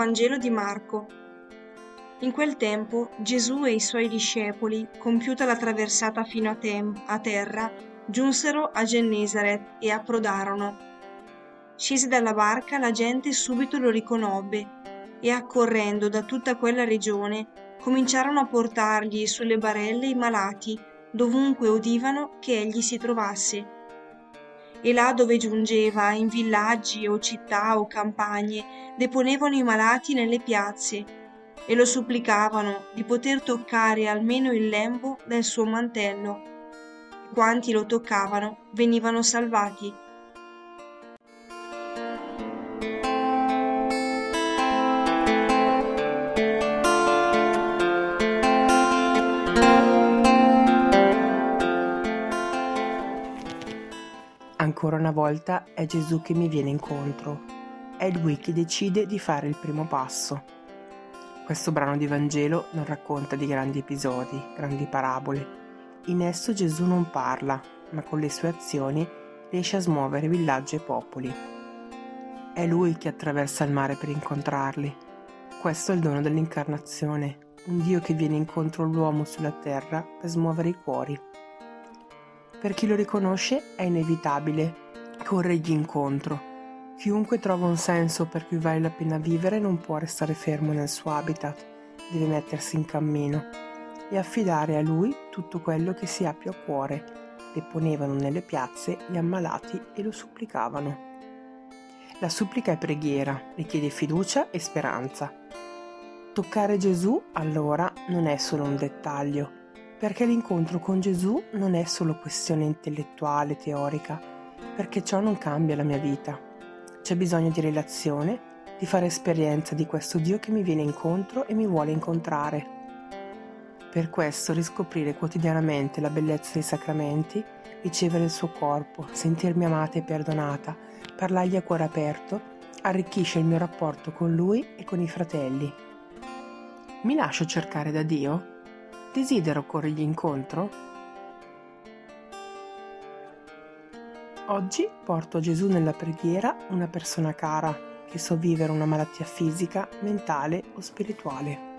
Vangelo di Marco. In quel tempo Gesù e i suoi discepoli, compiuta la traversata fino a terra, giunsero a Gennesaret e approdarono. Scesi dalla barca, la gente subito lo riconobbe e, accorrendo da tutta quella regione, cominciarono a portargli sulle barelle i malati dovunque udivano che egli si trovasse. E là dove giungeva, in villaggi o città o campagne, deponevano i malati nelle piazze e lo supplicavano di poter toccare almeno il lembo del suo mantello. E quanti lo toccavano venivano salvati. Ancora una volta è Gesù che mi viene incontro, è Lui che decide di fare il primo passo. Questo brano di Vangelo non racconta di grandi episodi, grandi parabole. In esso Gesù non parla, ma con le sue azioni riesce a smuovere villaggi e popoli. È Lui che attraversa il mare per incontrarli. Questo è il dono dell'incarnazione, un Dio che viene incontro all'uomo sulla terra per smuovere i cuori. Per chi lo riconosce è inevitabile corrergli incontro. Chiunque trova un senso per cui vale la pena vivere non può restare fermo nel suo habitat, deve mettersi in cammino e affidare a lui tutto quello che si ha più a cuore. Deponevano nelle piazze gli ammalati e lo supplicavano. La supplica è preghiera, richiede fiducia e speranza. Toccare Gesù, allora, non è solo un dettaglio, perché l'incontro con Gesù non è solo questione intellettuale, teorica, perché ciò non cambia la mia vita. C'è bisogno di relazione, di fare esperienza di questo Dio che mi viene incontro e mi vuole incontrare. Per questo riscoprire quotidianamente la bellezza dei sacramenti, ricevere il suo corpo, sentirmi amata e perdonata, parlargli a cuore aperto, arricchisce il mio rapporto con Lui e con i fratelli. Mi lascio cercare da Dio? Desidero corrergli incontro? Oggi porto a Gesù nella preghiera una persona cara che so vivere una malattia fisica, mentale o spirituale.